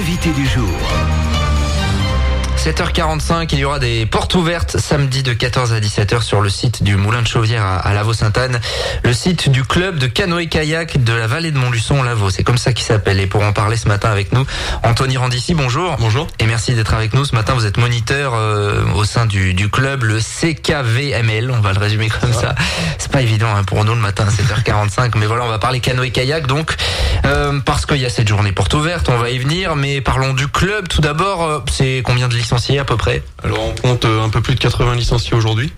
l'invité du jour. 7h45, il y aura des portes ouvertes samedi de 14 à 17h sur le site du Moulin de Chauvière à Lavaux-Sainte-Anne, le site du club de canoë-kayak de la vallée de Montluçon-Lavaux. C'est comme ça qu'il s'appelle. Et pour en parler ce matin avec nous, Anthony Randici, bonjour. Bonjour. Et merci d'être avec nous. Ce matin, vous êtes moniteur au sein du club, le CKVML, on va le résumer comme ça. C'est pas évident pour nous le matin à 7h45, mais voilà, on va parler canoë-kayak donc, parce qu'il y a cette journée porte ouverte, on va y venir, mais parlons du club tout d'abord. C'est combien de licenciés à peu près? Alors on compte un peu plus de 80 licenciés aujourd'hui,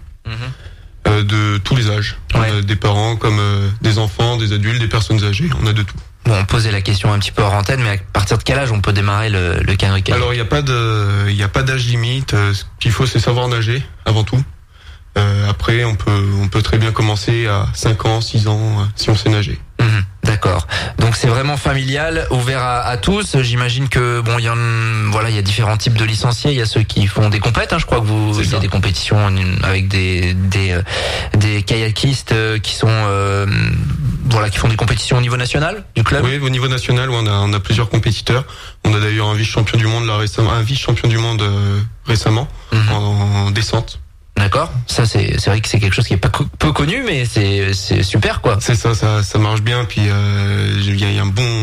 de tous les âges. Ouais. On a des parents comme des enfants, des adultes, des personnes âgées, on a de tout. Bon, on posait la question un petit peu hors antenne, mais à partir de quel âge on peut démarrer le canoë-kayak? Alors il n'y a pas d'âge limite, ce qu'il faut c'est savoir nager avant tout. Après on peut très bien commencer à 5 ans, 6 ans si on sait nager. D'accord. Donc c'est vraiment familial, ouvert à tous. J'imagine que bon, il y a différents types de licenciés. Il y a ceux qui font des compètes. Je crois que il y a des compétitions avec des kayakistes qui sont qui font des compétitions au niveau national du club. Oui, au niveau national où on a plusieurs compétiteurs. On a d'ailleurs un vice-champion du monde récemment en descente. D'accord. Ça c'est vrai que c'est quelque chose qui est pas peu connu, mais c'est super quoi. C'est ça marche bien. Puis il y a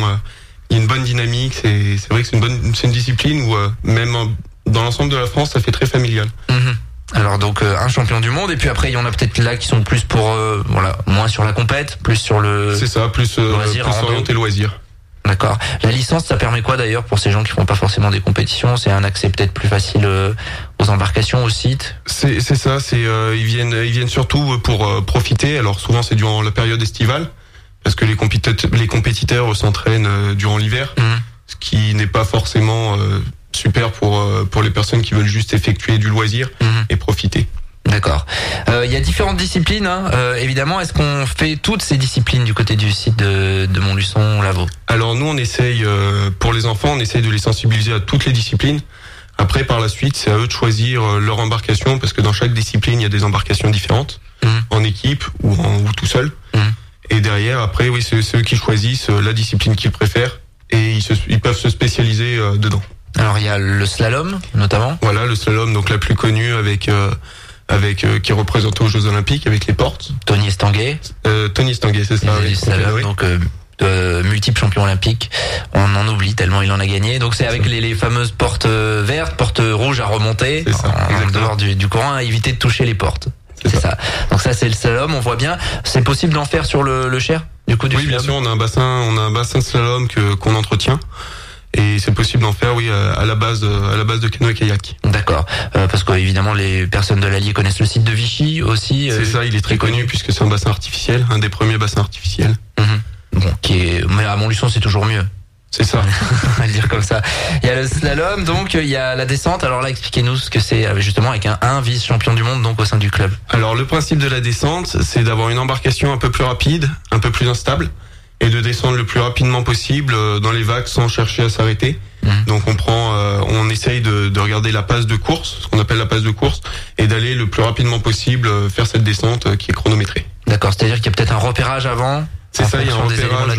une bonne dynamique. C'est vrai que c'est une discipline où même dans l'ensemble de la France, ça fait très familial. Alors donc un champion du monde, et puis après il y en a peut-être là qui sont plus pour moins sur la compète, plus sur le. C'est ça, plus orienté loisir. D'accord. La licence, ça permet quoi d'ailleurs pour ces gens qui font pas forcément des compétitions? C'est un accès peut-être plus facile aux embarcations, au site. C'est ça. Ils viennent surtout pour profiter. Alors souvent c'est durant la période estivale parce que les compétiteurs s'entraînent durant l'hiver, ce qui n'est pas forcément super pour les personnes qui veulent juste effectuer du loisir et profiter. D'accord. Il y a différentes disciplines, évidemment. Est-ce qu'on fait toutes ces disciplines du côté du site de Montluçon-Lavaux? Alors nous, on essaye, pour les enfants, on essaye de les sensibiliser à toutes les disciplines. Après, par la suite, c'est à eux de choisir leur embarcation, parce que dans chaque discipline, il y a des embarcations différentes, en équipe ou tout seul. Et derrière, après, oui, c'est eux qui choisissent la discipline qu'ils préfèrent, et ils peuvent se spécialiser dedans. Alors il y a le slalom, notamment. Voilà, le slalom, donc la plus connue avec qui est représenté aux Jeux Olympiques avec les portes. Tony Estanguet. Tony Estanguet, c'est ça. Oui, slalom, donc multiple champion olympique. On en oublie tellement il en a gagné. Donc c'est avec les fameuses portes vertes, portes rouges à remonter, en dehors du courant, à éviter de toucher les portes. C'est ça. Donc ça c'est le slalom, on voit bien. C'est possible d'en faire sur le Cher, du coup, du Oui, slalom. bien sûr, on a un bassin de slalom qu'on entretient. Et c'est possible d'en faire, oui, à la base de canoë-kayak. D'accord. Parce que évidemment les personnes de l'Allier connaissent le site de Vichy aussi. C'est ça, il est très connu puisque c'est un bassin artificiel, un des premiers bassins artificiels. Bon, mais à Montluçon c'est toujours mieux. C'est ça. On va le dire comme ça. Il y a le slalom, donc il y a la descente. Alors là, expliquez-nous ce que c'est justement avec un vice-champion du monde donc au sein du club. Alors le principe de la descente, c'est d'avoir une embarcation un peu plus rapide, un peu plus instable, et de descendre le plus rapidement possible dans les vagues sans chercher à s'arrêter. Donc on essaye de regarder la passe de course, ce qu'on appelle la passe de course, et d'aller le plus rapidement possible faire cette descente qui est chronométrée. D'accord, c'est-à-dire qu'il y a peut-être un repérage avant. C'est ça, il y a un repérage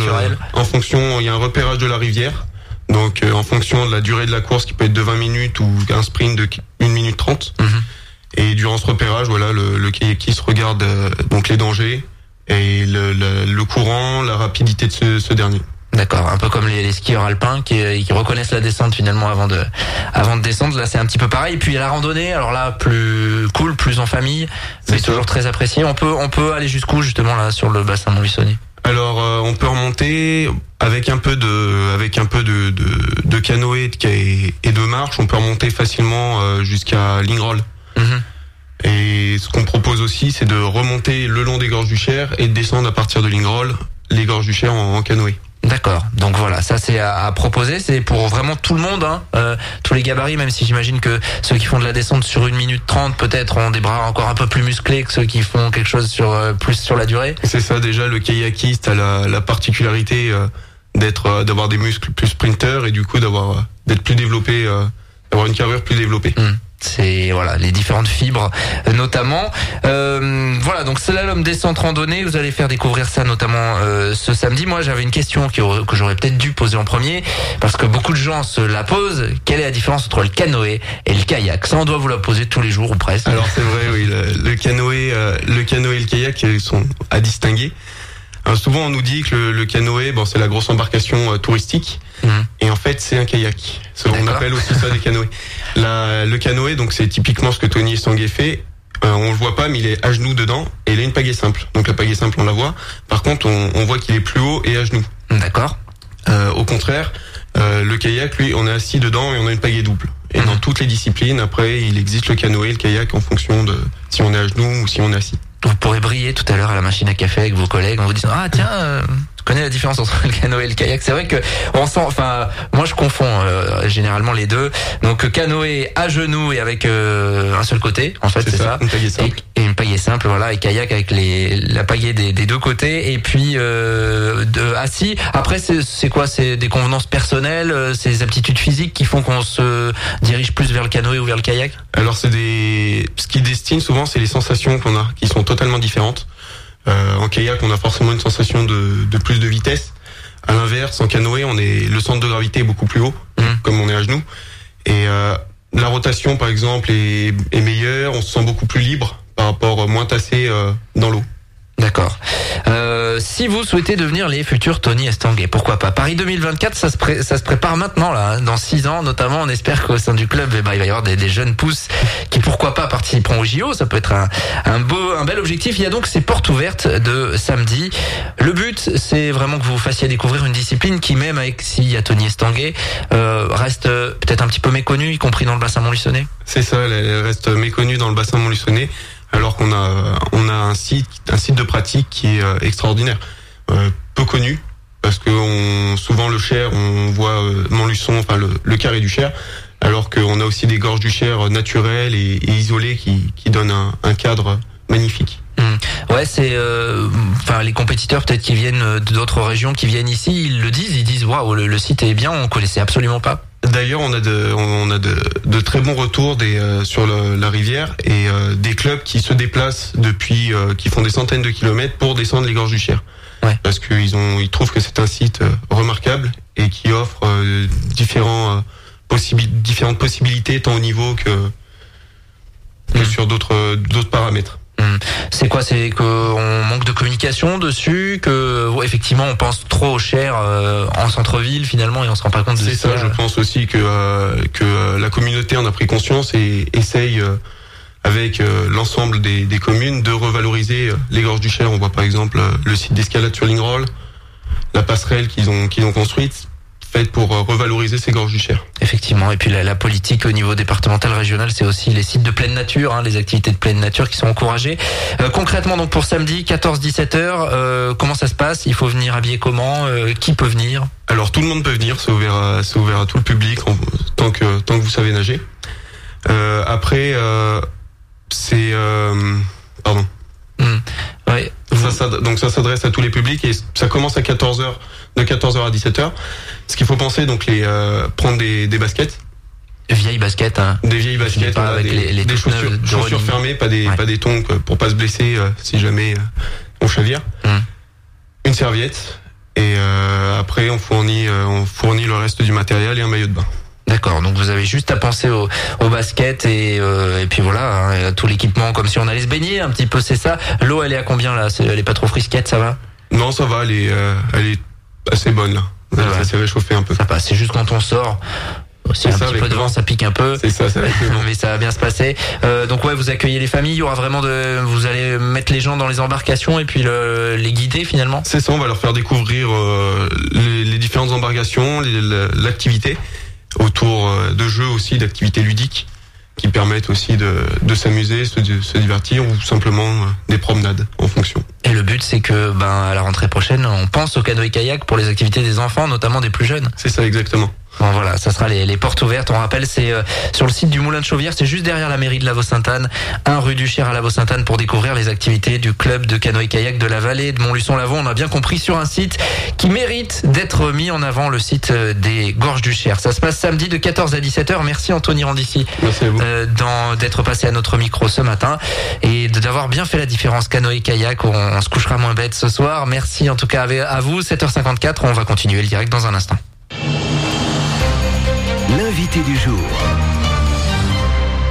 il y a un repérage de la rivière. Donc en fonction de la durée de la course qui peut être de 20 minutes ou un sprint de 1 minute 30. Et durant ce repérage, voilà, le kayakiste regarde donc les dangers et le courant, la rapidité de ce dernier. D'accord, un peu comme les skieurs alpins qui reconnaissent la descente finalement avant de descendre. Là, c'est un petit peu pareil. Et puis il y a la randonnée. Alors là, plus cool, plus en famille, mais toujours très apprécié. On peut aller jusqu'où justement là sur le bassin montluçonnier? Alors on peut remonter avec un peu de canoë et de marche. On peut remonter facilement jusqu'à Lingrol. Et ce qu'on propose aussi, c'est de remonter le long des gorges du Cher et de descendre à partir de Lingrol les gorges du Cher en canoë. D'accord. Donc voilà, ça c'est à proposer, c'est pour vraiment tout le monde, tous les gabarits, même si j'imagine que ceux qui font de la descente sur 1 minute 30 peut-être ont des bras encore un peu plus musclés que ceux qui font quelque chose plus sur la durée. C'est ça, déjà le kayakiste a la particularité d'avoir des muscles plus sprinter et du coup d'être plus développé, d'avoir une carrure plus développée. C'est voilà les différentes fibres notamment. Voilà, donc slalom descente randonnée, vous allez faire découvrir ça notamment ce samedi. Moi j'avais une question que j'aurais peut-être dû poser en premier parce que beaucoup de gens se la posent. Quelle est la différence entre le canoë et le kayak? Ça on doit vous la poser tous les jours ou presque. Alors c'est vrai, oui, le canoë et le kayak sont à distinguer. Alors, souvent on nous dit que le canoë, bon, c'est la grosse embarcation touristique, et en fait c'est un kayak. On appelle aussi ça des canoës. Le canoë, donc c'est typiquement ce que Tony Estanguet fait. On le voit pas, mais il est à genoux dedans et il a une pagaie simple. Donc la pagaie simple on la voit. Par contre on voit qu'il est plus haut et à genoux. D'accord. Au contraire, le kayak, lui, on est assis dedans et on a une pagaie double. Et dans toutes les disciplines, après, il existe le canoë et le kayak en fonction de si on est à genoux ou si on est assis. Vous pourrez briller tout à l'heure à la machine à café avec vos collègues en vous disant tu connais la différence entre le canoë et le kayak. C'est vrai que on sent, moi je confonds généralement les deux. Donc canoë à genoux et avec un seul côté, en fait c'est ça. Une pagaie simple. Et une pagaie simple, voilà, et kayak avec la pagaie des deux côtés. Et puis assis. Après c'est quoi? C'est des convenances personnelles, c'est des aptitudes physiques qui font qu'on se dirige plus vers le canoë ou vers le kayak? Alors ce qui destine souvent, c'est les sensations qu'on a, qui sont totalement différentes. En kayak, on a forcément une sensation de plus de vitesse. À l'inverse, en canoë, le centre de gravité est beaucoup plus haut, comme on est à genoux. Et la rotation, par exemple, est meilleure. On se sent beaucoup plus libre par rapport moins tassé dans l'eau. D'accord. Si vous souhaitez devenir les futurs Tony Estanguet, pourquoi pas? Paris 2024, ça se prépare maintenant là, hein, dans 6 ans notamment. On espère qu'au sein du club, il va y avoir des jeunes pousses qui pourquoi pas participeront au JO. Ça peut être un bel objectif. Il y a donc ces portes ouvertes de samedi. Le but, c'est vraiment que vous fassiez découvrir une discipline qui, même avec s'il y a Tony Estanguet, reste peut-être un petit peu méconnue, y compris dans le bassin montluçonais. C'est ça, elle reste méconnue dans le bassin montluçonais. Alors qu'on a un site de pratique qui est extraordinaire, peu connu parce que souvent le Cher, on voit Montluçon, enfin le carré du Cher, alors qu'on a aussi des gorges du Cher naturelles et isolées qui donnent un cadre magnifique. Ouais, c'est les compétiteurs peut-être qui viennent d'autres régions qui viennent ici, ils disent waouh, le site est bien, on connaissait absolument pas. D'ailleurs, on a de très bons retours sur la rivière et des clubs qui se déplacent depuis, qui font des centaines de kilomètres pour descendre les gorges du Cher. Ouais. Parce qu'ils trouvent que c'est un site remarquable et qui offre différentes possibilités tant au niveau que sur d'autres paramètres. C'est quoi? C'est qu'on manque de communication dessus, que effectivement on pense trop au Cher en centre-ville finalement et on se rend pas compte de ça. C'est ça, je pense aussi que la communauté en a pris conscience et essaye avec l'ensemble des communes de revaloriser les gorges du Cher. On voit par exemple le site d'escalade sur Lingroll, la passerelle qu'ils ont construite, faite pour revaloriser ces gorges du Cher. Effectivement, et puis la politique au niveau départemental, régional, c'est aussi les sites de pleine nature, hein, les activités de pleine nature qui sont encouragées. Concrètement, donc pour samedi, 14-17 heures, comment ça se passe? Il faut venir habillé comment? Qui peut venir? Alors tout le monde peut venir, c'est ouvert à tout le public tant que vous savez nager. Après, c'est pardon. Ouais. Donc ça s'adresse à tous les publics et ça commence à 14h, de 14h à 17h. Ce qu'il faut penser, donc prendre des baskets. Vieilles baskets, hein. Des vieilles baskets, pas avec des chaussures fermées, pas des tongs pour pas se blesser si jamais on chavire. Une serviette et après on fournit le reste du matériel et un maillot de bain. D'accord, donc vous avez juste à penser au basket et puis voilà, hein, tout l'équipement comme si on allait se baigner un petit peu, c'est ça. L'eau elle est à combien là? Elle est pas trop frisquette, ça va? Non, ça va, elle est assez bonne là. Ça s'est réchauffé un peu. Ça passe, c'est juste quand on sort. Si un petit peu de vent, ça pique un peu. C'est ça avec le vent. Mais ça va bien se passer. Donc ouais, vous accueillez les familles, il y aura vraiment vous allez mettre les gens dans les embarcations et puis les guider finalement. C'est ça, on va leur faire découvrir les différentes embarcations, l'activité autour de jeux aussi, d'activités ludiques qui permettent aussi de s'amuser, se divertir ou simplement des promenades en fonction. Et le but c'est que à la rentrée prochaine, on pense au canoë-kayak pour les activités des enfants, notamment des plus jeunes. C'est ça exactement. Bon voilà, ça sera les portes ouvertes. On rappelle, c'est sur le site du Moulin de Chauvière, c'est juste derrière la mairie de Lavaux-Sainte-Anne, 1 rue du Cher à Lavaux-Sainte-Anne, pour découvrir les activités du club de canoë-kayak de la vallée de Montluçon-Lavaux. On a bien compris, sur un site qui mérite d'être mis en avant, le site des Gorges du Cher. Ça se passe samedi de 14 à 17h. Merci Anthony Randici d'être passé à notre micro ce matin et d'avoir bien fait la différence canoë-kayak. On se couchera moins bête ce soir. Merci en tout cas à vous. 7h54, on va continuer le direct dans un instant. L'invité du jour.